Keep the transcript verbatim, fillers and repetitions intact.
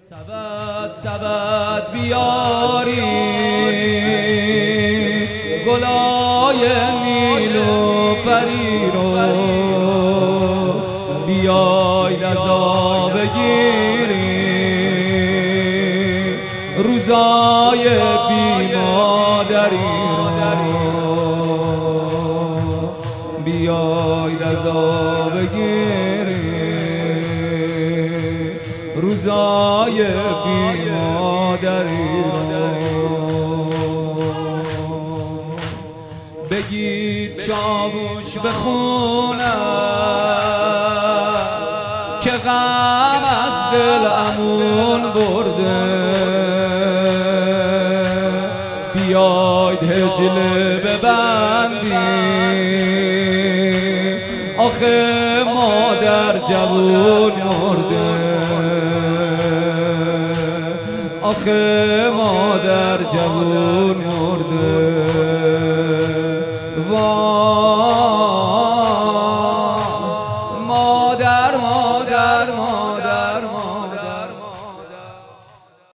سبد سبد بیاری گلای نیلوفری رو بیاید از آب بگیری روزای بی مادری رو بیاید از آب بگیری روزای بی مادری رو بگید چاوش بخونم که غم از دل امون برده بیاید هجله ببندی آخه مادر جوون مرده آخه مادر جوون مرده وای مادر مادر مادر